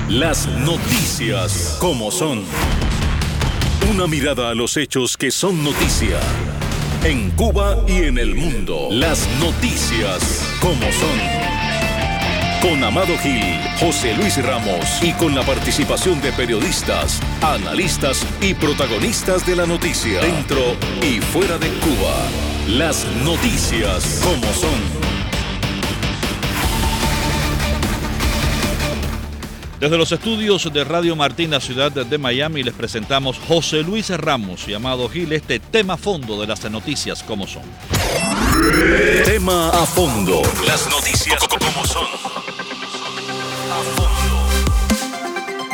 Las noticias como son. Una mirada a los hechos que son noticia. En Cuba y en el mundo. Las noticias como son. Con Amado Gil, José Luis Ramos y con la participación de periodistas, analistas y protagonistas de la noticia. Dentro y fuera de Cuba. Las noticias como son. Desde los estudios de Radio Martín, la ciudad de Miami, les presentamos José Luis Ramos y Amado Gil, este tema a fondo de las noticias como son. Tema a fondo. Las noticias como son. A fondo.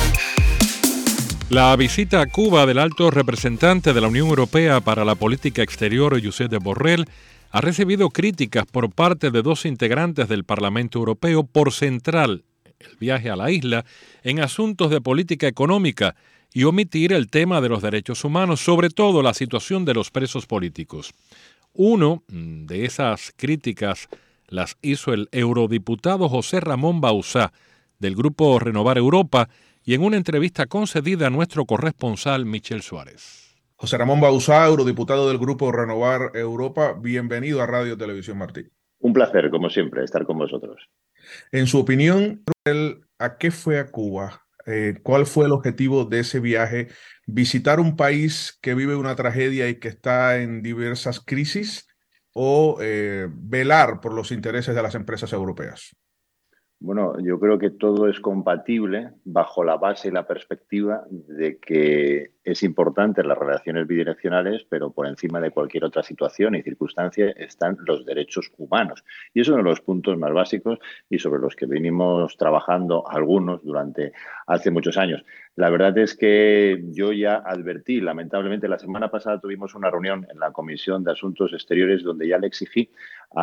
La visita a Cuba del alto representante de la Unión Europea para la Política Exterior, Josep Borrell, ha recibido críticas por parte de dos integrantes del Parlamento Europeo por central el viaje a la isla en asuntos de política económica y omitir el tema de los derechos humanos, sobre todo la situación de los presos políticos. Uno de esas críticas las hizo el eurodiputado José Ramón Bauzá, del Grupo Renovar Europa, y en una entrevista concedida a nuestro corresponsal Michel Suárez. José Ramón Bauzá, eurodiputado del Grupo Renovar Europa, bienvenido a Radio Televisión Martín. Un placer, como siempre, estar con vosotros. En su opinión, ¿a qué fue a Cuba? ¿Cuál fue el objetivo de ese viaje? ¿Visitar un país que vive una tragedia y que está en diversas crisis? ¿O velar por los intereses de las empresas europeas? Bueno, yo creo que todo es compatible bajo la base y la perspectiva de que es importante las relaciones bidireccionales, pero por encima de cualquier otra situación y circunstancia están los derechos humanos. Y es uno de los puntos más básicos y sobre los que venimos trabajando algunos durante hace muchos años. La verdad es que yo ya advertí, lamentablemente la semana pasada tuvimos una reunión en la Comisión de Asuntos Exteriores donde ya le exigí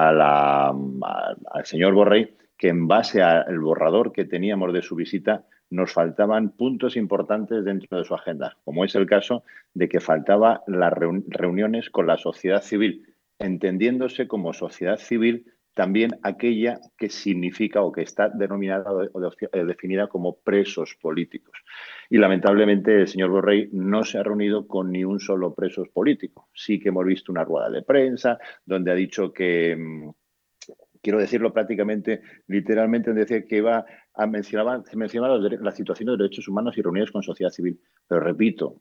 al señor Borrell que en base al borrador que teníamos de su visita nos faltaban puntos importantes dentro de su agenda, como es el caso de que faltaba las reuniones con la sociedad civil, entendiéndose como sociedad civil también aquella que significa o que está denominada o definida como presos políticos. Y lamentablemente el señor Borrell no se ha reunido con ni un solo preso político. Sí que hemos visto una rueda de prensa donde ha dicho que... Quiero decirlo prácticamente, literalmente, decía que se mencionaba la situación de los derechos humanos y reuniones con sociedad civil. Pero repito,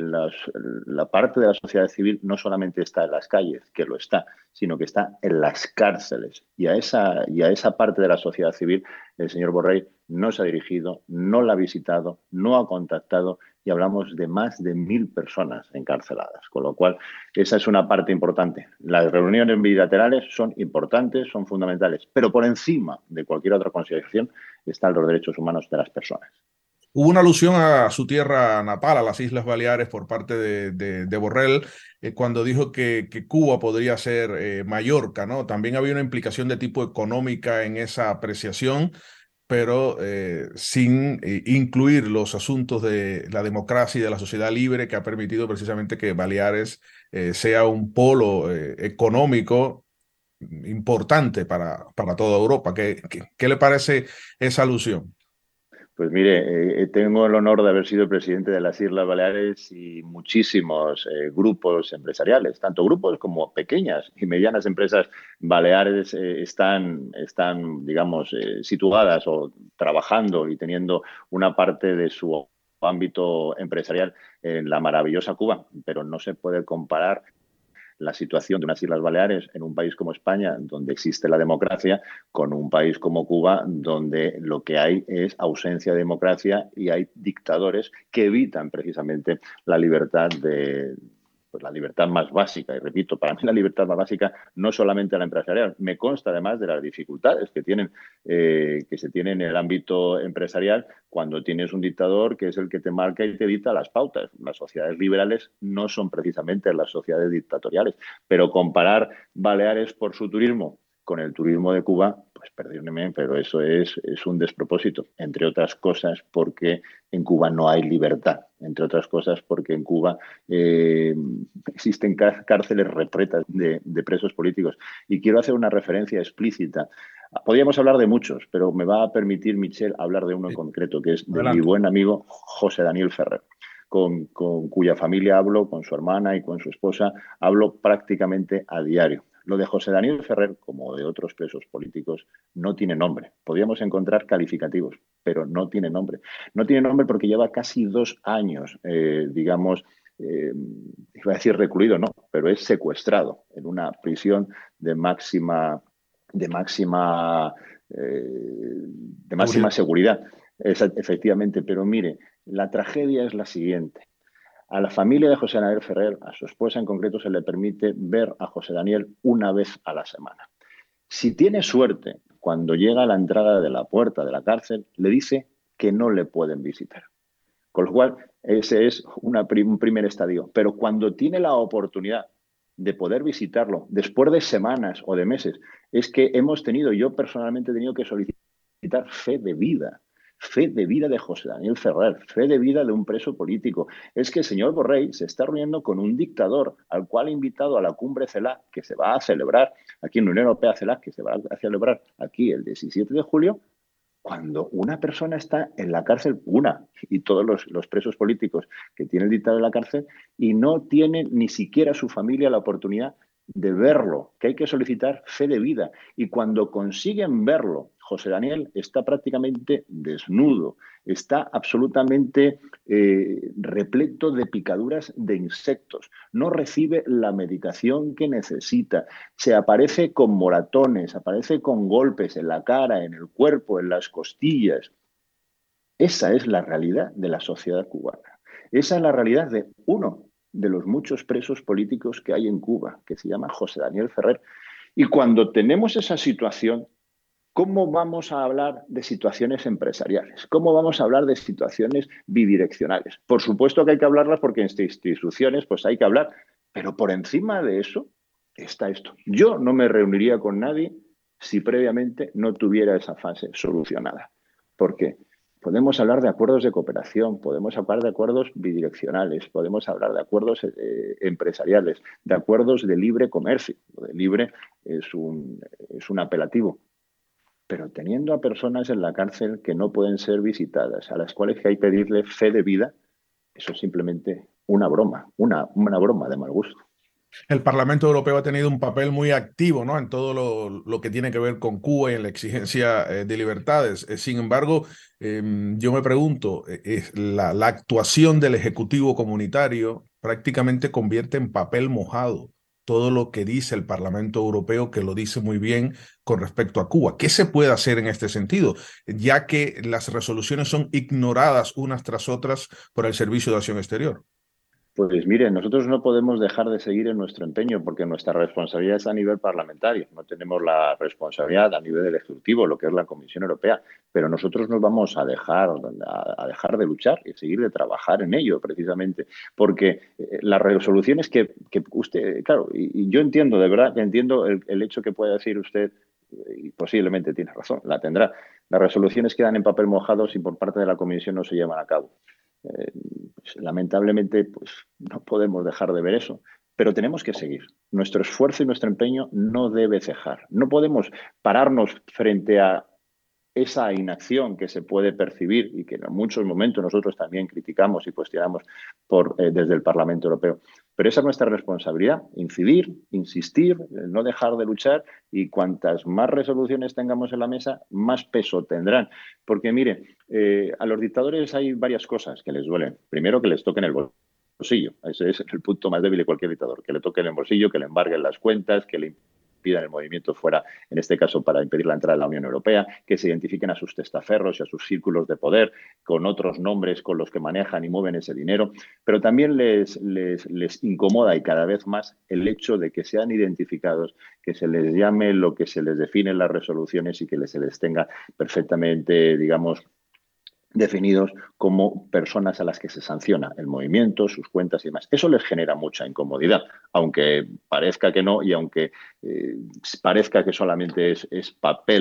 la parte de la sociedad civil no solamente está en las calles, que lo está, sino que está en las cárceles. Y a esa parte de la sociedad civil el señor Borrell no se ha dirigido, no la ha visitado, no ha contactado y hablamos de más de 1.000 personas encarceladas. Con lo cual, esa es una parte importante. Las reuniones bilaterales son importantes, son fundamentales, pero por encima de cualquier otra consideración están los derechos humanos de las personas. Hubo una alusión a su tierra natal, a las Islas Baleares, por parte de Borrell, cuando dijo que Cuba podría ser Mallorca, ¿no? También había una implicación de tipo económica en esa apreciación, pero sin incluir los asuntos de la democracia y de la sociedad libre que ha permitido precisamente que Baleares sea un polo económico importante para toda Europa. ¿Qué le parece esa alusión? Pues mire, tengo el honor de haber sido presidente de las Islas Baleares y muchísimos grupos empresariales, tanto grupos como pequeñas y medianas empresas baleares están digamos, situadas o trabajando y teniendo una parte de su ámbito empresarial en la maravillosa Cuba, pero no se puede comparar la situación de unas Islas Baleares en un país como España, donde existe la democracia, con un país como Cuba, donde lo que hay es ausencia de democracia y hay dictadores que evitan precisamente la libertad la libertad más básica. Y repito, para mí la libertad más básica no solamente la empresarial. Me consta además de las dificultades que se tienen en el ámbito empresarial cuando tienes un dictador que es el que te marca y te dicta las pautas. Las sociedades liberales no son precisamente las sociedades dictatoriales, pero comparar Baleares por su turismo con el turismo de Cuba, pues perdónenme, pero eso es un despropósito, entre otras cosas porque en Cuba no hay libertad, entre otras cosas porque en Cuba existen cárceles repletas de presos políticos. Y quiero hacer una referencia explícita Podríamos hablar de muchos, pero me va a permitir, Michel, hablar de uno en concreto, que es de mi buen amigo José Daniel Ferrer, con cuya familia hablo, con su hermana y con su esposa, hablo prácticamente a diario. Lo de José Daniel Ferrer, como de otros presos políticos, no tiene nombre. Podríamos encontrar calificativos, pero no tiene nombre. No tiene nombre porque lleva casi 2 años, iba a decir recluido, no, pero es secuestrado en una prisión de máxima seguridad. Efectivamente, pero mire, la tragedia es la siguiente. A la familia de José Daniel Ferrer, a su esposa en concreto, se le permite ver a José Daniel una vez a la semana. Si tiene suerte, cuando llega a la entrada de la puerta de la cárcel, le dice que no le pueden visitar. Con lo cual, ese es un primer estadio. Pero cuando tiene la oportunidad de poder visitarlo después de semanas o de meses, es que yo personalmente he tenido que solicitar fe de vida de José Daniel Ferrer, fe de vida de un preso político. Es que el señor Borrell se está reuniendo con un dictador al cual ha invitado a la cumbre CELAC, que se va a celebrar aquí en la Unión Europea, CELAC, que se va a celebrar aquí el 17 de julio, cuando una persona está en la cárcel, y todos los presos políticos que tiene el dictador en la cárcel, y no tiene ni siquiera su familia la oportunidad de verlo, que hay que solicitar fe de vida. Y cuando consiguen verlo, José Daniel está prácticamente desnudo, está absolutamente repleto de picaduras de insectos, no recibe la medicación que necesita, se aparece con moratones, aparece con golpes en la cara, en el cuerpo, en las costillas. Esa es la realidad de la sociedad cubana. Esa es la realidad de uno de los muchos presos políticos que hay en Cuba, que se llama José Daniel Ferrer. Y cuando tenemos esa situación, ¿cómo vamos a hablar de situaciones empresariales? ¿Cómo vamos a hablar de situaciones bidireccionales? Por supuesto que hay que hablarlas porque en instituciones pues hay que hablar, pero por encima de eso está esto. Yo no me reuniría con nadie si previamente no tuviera esa fase solucionada. ¿Por qué? Podemos hablar de acuerdos de cooperación, podemos hablar de acuerdos bidireccionales, podemos hablar de acuerdos empresariales, de acuerdos de libre comercio. Lo de libre es un apelativo. Pero teniendo a personas en la cárcel que no pueden ser visitadas, a las cuales hay que pedirle fe de vida, eso es simplemente una broma, una broma de mal gusto. El Parlamento Europeo ha tenido un papel muy activo, ¿no?, en todo lo que tiene que ver con Cuba y en la exigencia de libertades. Sin embargo, yo me pregunto, la actuación del Ejecutivo Comunitario prácticamente convierte en papel mojado todo lo que dice el Parlamento Europeo, que lo dice muy bien con respecto a Cuba. ¿Qué se puede hacer en este sentido? Ya que las resoluciones son ignoradas unas tras otras por el Servicio de Acción Exterior. Pues mire, nosotros no podemos dejar de seguir en nuestro empeño porque nuestra responsabilidad es a nivel parlamentario. No tenemos la responsabilidad a nivel del Ejecutivo, lo que es la Comisión Europea. Pero nosotros no vamos a dejar de luchar y seguir de trabajar en ello, precisamente. Porque las resoluciones que usted, claro, y yo entiendo, de verdad, que entiendo el hecho que puede decir usted, y posiblemente tiene razón, la tendrá. Las resoluciones quedan en papel mojado si por parte de la Comisión no se llevan a cabo. Pues, lamentablemente no podemos dejar de ver eso, pero tenemos que seguir. Nuestro esfuerzo y nuestro empeño no debe cejar. No podemos pararnos frente a esa inacción que se puede percibir y que en muchos momentos nosotros también criticamos y cuestionamos desde el Parlamento Europeo. Pero esa es nuestra responsabilidad, incidir, insistir, no dejar de luchar, y cuantas más resoluciones tengamos en la mesa, más peso tendrán. Porque mire, a los dictadores hay varias cosas que les duelen. Primero, que les toquen el bolsillo. Ese es el punto más débil de cualquier dictador, que le toquen el bolsillo, que le embarguen las cuentas, que le impidan el movimiento fuera, en este caso para impedir la entrada de la Unión Europea, que se identifiquen a sus testaferros y a sus círculos de poder con otros nombres con los que manejan y mueven ese dinero, pero también les incomoda, y cada vez más, el hecho de que sean identificados, que se les llame lo que se les define en las resoluciones y que se les tenga perfectamente, digamos, definidos como personas a las que se sanciona el movimiento, sus cuentas y demás. Eso les genera mucha incomodidad, aunque parezca que no, y aunque parezca que solamente es papel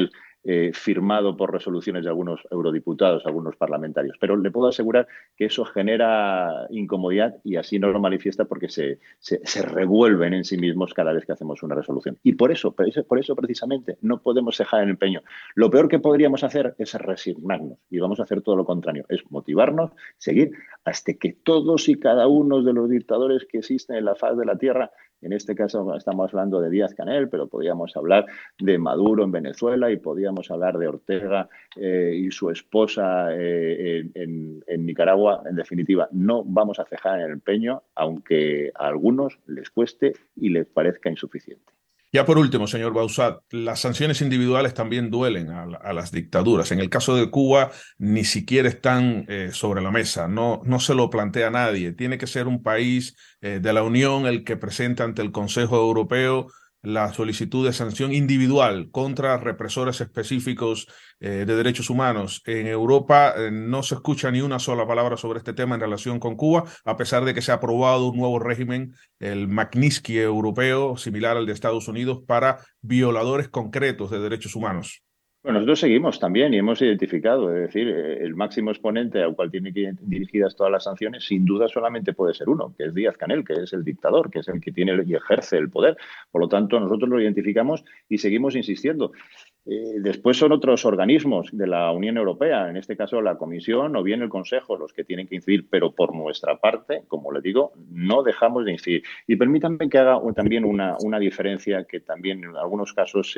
firmado por resoluciones de algunos eurodiputados, algunos parlamentarios. Pero le puedo asegurar que eso genera incomodidad y así nos lo manifiesta porque se revuelven en sí mismos cada vez que hacemos una resolución. Y por eso precisamente no podemos cejar en el empeño. Lo peor que podríamos hacer es resignarnos y vamos a hacer todo lo contrario, es motivarnos, seguir hasta que todos y cada uno de los dictadores que existen en la faz de la tierra, en este caso estamos hablando de Díaz-Canel, pero podríamos hablar de Maduro en Venezuela y podríamos hablar de Ortega y su esposa en Nicaragua. En definitiva, no vamos a cejar en el empeño, aunque a algunos les cueste y les parezca insuficiente. Ya por último, señor Bauzat, las sanciones individuales también duelen a las dictaduras. En el caso de Cuba, ni siquiera están sobre la mesa, no se lo plantea nadie. Tiene que ser un país de la Unión el que presente ante el Consejo Europeo la solicitud de sanción individual contra represores específicos de derechos humanos. En Europa no se escucha ni una sola palabra sobre este tema en relación con Cuba, a pesar de que se ha aprobado un nuevo régimen, el Magnitsky europeo, similar al de Estados Unidos, para violadores concretos de derechos humanos. Bueno, nosotros seguimos también y hemos identificado, es decir, el máximo exponente al cual tienen que ir dirigidas todas las sanciones, sin duda solamente puede ser uno, que es Díaz-Canel, que es el dictador, que es el que tiene y ejerce el poder. Por lo tanto, nosotros lo identificamos y seguimos insistiendo. Después son otros organismos de la Unión Europea, en este caso la Comisión o bien el Consejo, los que tienen que incidir, pero por nuestra parte, como le digo, no dejamos de incidir. Y permítanme que haga también una diferencia que también en algunos casos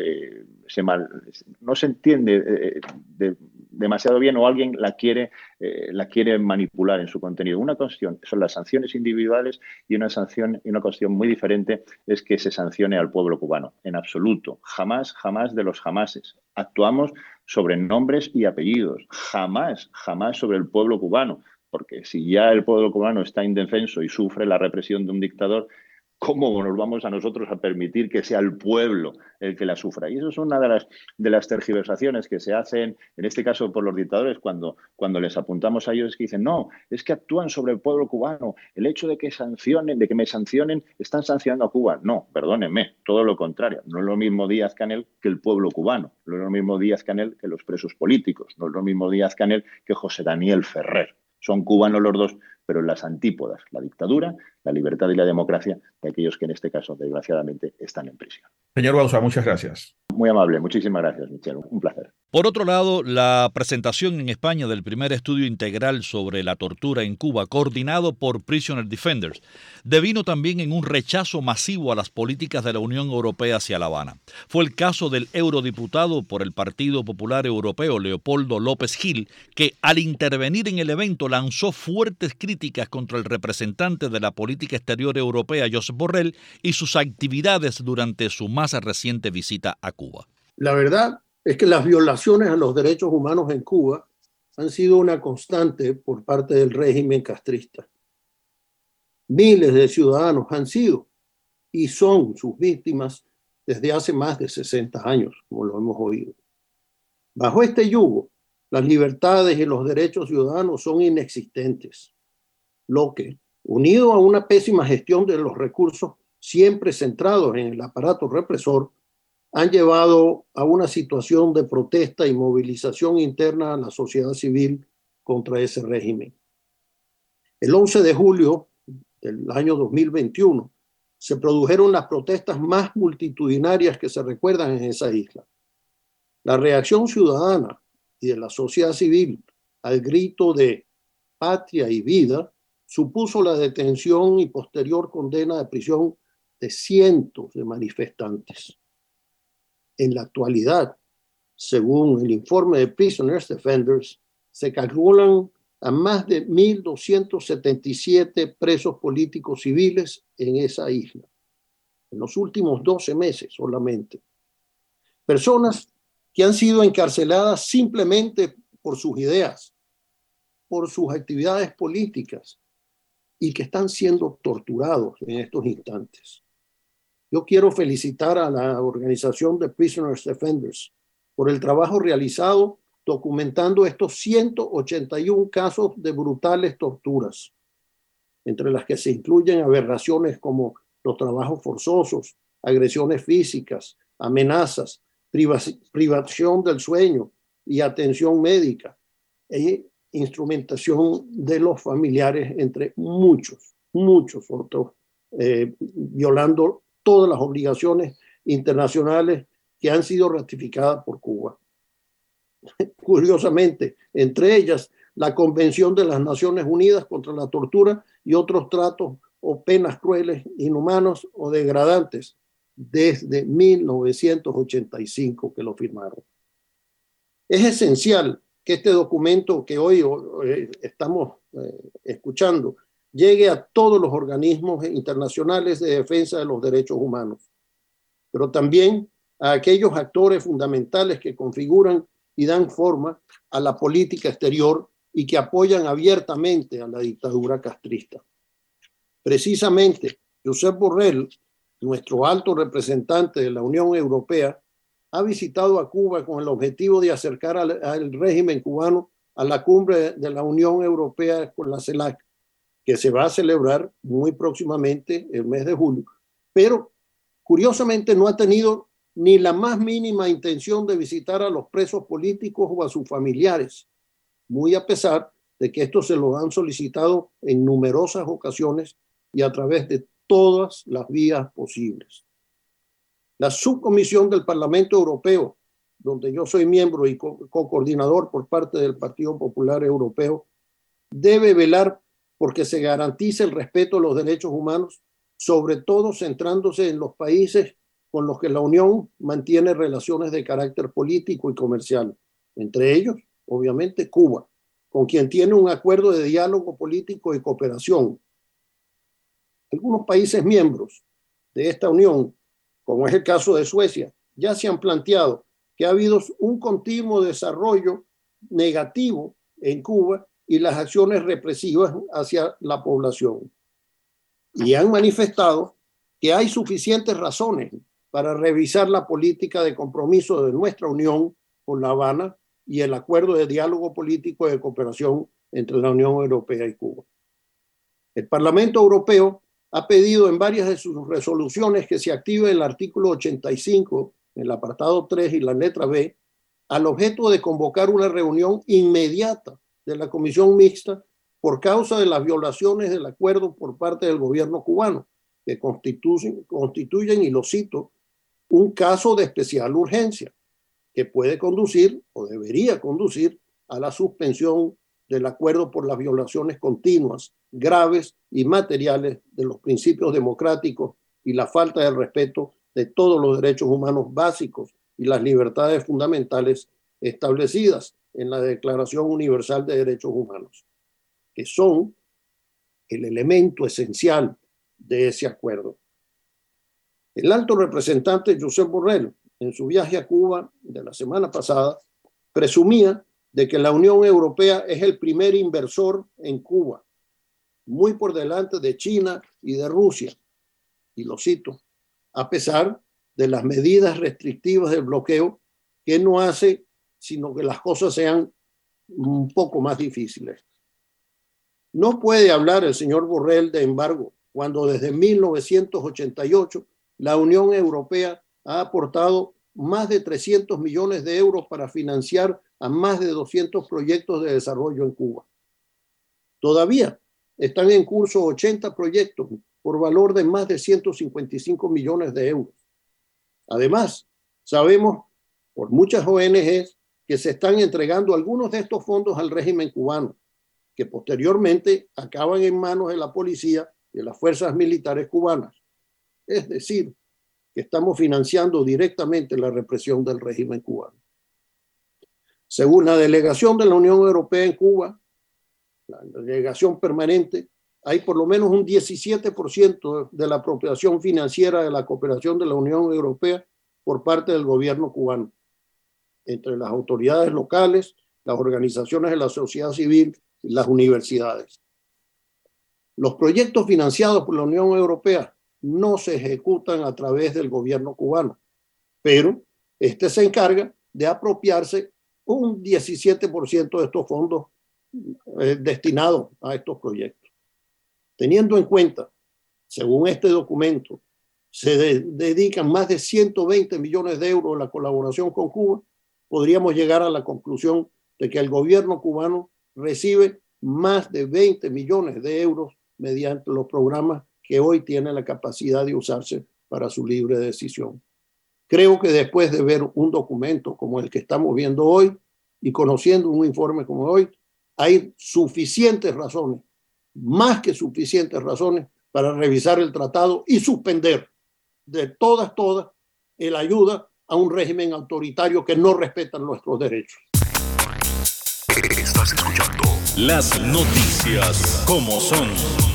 no se entiende demasiado bien o alguien la quiere manipular en su contenido. Una cuestión son las sanciones individuales y una cuestión muy diferente es que se sancione al pueblo cubano. En absoluto. Jamás de los jamases. Actuamos sobre nombres y apellidos. Jamás sobre el pueblo cubano. Porque si ya el pueblo cubano está indefenso y sufre la represión de un dictador, ¿cómo nos vamos a nosotros a permitir que sea el pueblo el que la sufra? Y eso es una de las tergiversaciones que se hacen, en este caso por los dictadores, cuando les apuntamos a ellos, que dicen, no, es que actúan sobre el pueblo cubano. El hecho de que me sancionen, están sancionando a Cuba. No, perdónenme, todo lo contrario. No es lo mismo Díaz-Canel que el pueblo cubano. No es lo mismo Díaz-Canel que los presos políticos. No es lo mismo Díaz-Canel que José Daniel Ferrer. Son cubanos los dos, pero en las antípodas, la dictadura, la libertad y la democracia de aquellos que en este caso, desgraciadamente, están en prisión. Señor Bauzat, muchas gracias. Muy amable, muchísimas gracias, Michel, un placer. Por otro lado, la presentación en España del primer estudio integral sobre la tortura en Cuba, coordinado por Prisoner Defenders, devino también en un rechazo masivo a las políticas de la Unión Europea hacia La Habana. Fue el caso del eurodiputado por el Partido Popular Europeo, Leopoldo López Gil, que al intervenir en el evento lanzó fuertes críticas contra el representante de la política exterior europea, Josep Borrell, y sus actividades durante su más reciente visita a Cuba. La verdad es que las violaciones a los derechos humanos en Cuba han sido una constante por parte del régimen castrista. Miles de ciudadanos han sido y son sus víctimas desde hace más de 60 años, como lo hemos oído. Bajo este yugo, las libertades y los derechos ciudadanos son inexistentes, lo que, unido a una pésima gestión de los recursos siempre centrados en el aparato represor, han llevado a una situación de protesta y movilización interna a la sociedad civil contra ese régimen. El 11 de julio del año 2021 se produjeron las protestas más multitudinarias que se recuerdan en esa isla. La reacción ciudadana y de la sociedad civil al grito de patria y vida supuso la detención y posterior condena de prisión de cientos de manifestantes. En la actualidad, según el informe de Prisoner Defenders, se calculan a más de 1.277 presos políticos civiles en esa isla, en los últimos 12 meses solamente. Personas que han sido encarceladas simplemente por sus ideas, por sus actividades políticas y que están siendo torturados en estos instantes. Yo quiero felicitar a la organización de Prisoner Defenders por el trabajo realizado documentando estos 181 casos de brutales torturas, entre las que se incluyen aberraciones como los trabajos forzosos, agresiones físicas, amenazas, privación del sueño y atención médica, e instrumentación de los familiares, entre muchos otros, violando todas las obligaciones internacionales que han sido ratificadas por Cuba. Curiosamente, entre ellas la Convención de las Naciones Unidas contra la Tortura y otros tratos o penas crueles, inhumanos o degradantes, desde 1985 que lo firmaron. Es esencial que este documento que hoy estamos escuchando llegue a todos los organismos internacionales de defensa de los derechos humanos, pero también a aquellos actores fundamentales que configuran y dan forma a la política exterior y que apoyan abiertamente a la dictadura castrista. Precisamente, Josep Borrell, nuestro alto representante de la Unión Europea, ha visitado a Cuba con el objetivo de acercar al régimen cubano a la cumbre de la Unión Europea con la CELAC, que se va a celebrar muy próximamente, el mes de julio, pero curiosamente no ha tenido ni la más mínima intención de visitar a los presos políticos o a sus familiares, muy a pesar de que estos se los han solicitado en numerosas ocasiones y a través de todas las vías posibles. La subcomisión del Parlamento Europeo, donde yo soy miembro y co-coordinador por parte del Partido Popular Europeo, debe velar porque se garantice el respeto a los derechos humanos, sobre todo centrándose en los países con los que la Unión mantiene relaciones de carácter político y comercial, entre ellos, obviamente, Cuba, con quien tiene un acuerdo de diálogo político y cooperación. Algunos países miembros de esta Unión, como es el caso de Suecia, ya se han planteado que ha habido un continuo desarrollo negativo en Cuba y las acciones represivas hacia la población. Y han manifestado que hay suficientes razones para revisar la política de compromiso de nuestra Unión con La Habana y el acuerdo de diálogo político de cooperación entre la Unión Europea y Cuba. El Parlamento Europeo ha pedido en varias de sus resoluciones que se active el artículo 85, en el apartado 3 y la letra B, al objeto de convocar una reunión inmediata de la Comisión Mixta por causa de las violaciones del acuerdo por parte del gobierno cubano, que constituyen, y lo cito, un caso de especial urgencia que puede conducir o debería conducir a la suspensión del acuerdo por las violaciones continuas, graves y materiales de los principios democráticos y la falta de respeto de todos los derechos humanos básicos y las libertades fundamentales establecidas en la Declaración Universal de Derechos Humanos, que son el elemento esencial de ese acuerdo. El alto representante Josep Borrell, en su viaje a Cuba de la semana pasada, presumía de que la Unión Europea es el primer inversor en Cuba, muy por delante de China y de Rusia, y lo cito, a pesar de las medidas restrictivas del bloqueo, que no hace sino que las cosas sean un poco más difíciles. No puede hablar el señor Borrell de embargo cuando desde 1988 la Unión Europea ha aportado más de 300 millones de euros para financiar a más de 200 proyectos de desarrollo en Cuba. Todavía están en curso 80 proyectos por valor de más de 155 millones de euros. Además, sabemos por muchas ONGs que se están entregando algunos de estos fondos al régimen cubano, que posteriormente acaban en manos de la policía y de las fuerzas militares cubanas. Es decir, que estamos financiando directamente la represión del régimen cubano. Según la delegación de la Unión Europea en Cuba, la delegación permanente, hay por lo menos un 17% de la apropiación financiera de la cooperación de la Unión Europea por parte del gobierno cubano, entre las autoridades locales, las organizaciones de la sociedad civil y las universidades. Los proyectos financiados por la Unión Europea no se ejecutan a través del gobierno cubano, pero este se encarga de apropiarse un 17% de estos fondos destinados a estos proyectos. Teniendo en cuenta, según este documento, se dedican más de 120 millones de euros a la colaboración con Cuba, podríamos llegar a la conclusión de que el gobierno cubano recibe más de 20 millones de euros mediante los programas que hoy tienen la capacidad de usarse para su libre decisión. Creo que después de ver un documento como el que estamos viendo hoy y conociendo un informe como hoy, hay suficientes razones, más que suficientes razones, para revisar el tratado y suspender de todas el ayuda a un régimen autoritario que no respeta nuestros derechos. Estás escuchando las noticias como son.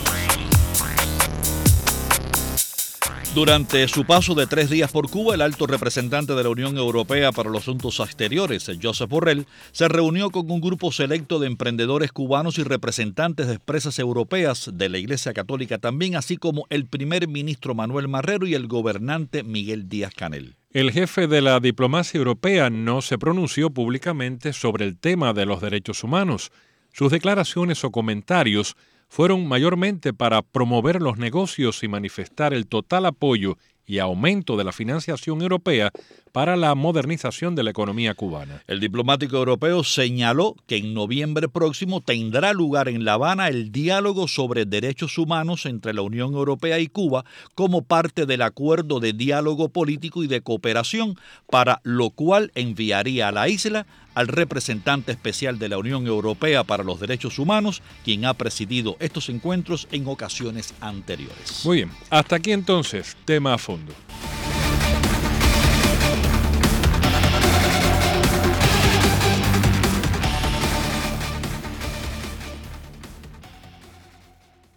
Durante su paso de 3 días por Cuba, el alto representante de la Unión Europea para los Asuntos Exteriores, Josep Borrell, se reunió con un grupo selecto de emprendedores cubanos y representantes de empresas europeas de la Iglesia Católica también, así como el primer ministro Manuel Marrero y el gobernante Miguel Díaz-Canel. El jefe de la diplomacia europea no se pronunció públicamente sobre el tema de los derechos humanos. Sus declaraciones o comentarios fueron mayormente para promover los negocios y manifestar el total apoyo y aumento de la financiación europea para la modernización de la economía cubana. El diplomático europeo señaló que en noviembre próximo tendrá lugar en La Habana el diálogo sobre derechos humanos entre la Unión Europea y Cuba como parte del acuerdo de diálogo político y de cooperación, para lo cual enviaría a la isla al representante especial de la Unión Europea para los Derechos Humanos, quien ha presidido estos encuentros en ocasiones anteriores. Muy bien, hasta aquí entonces, tema a fondo.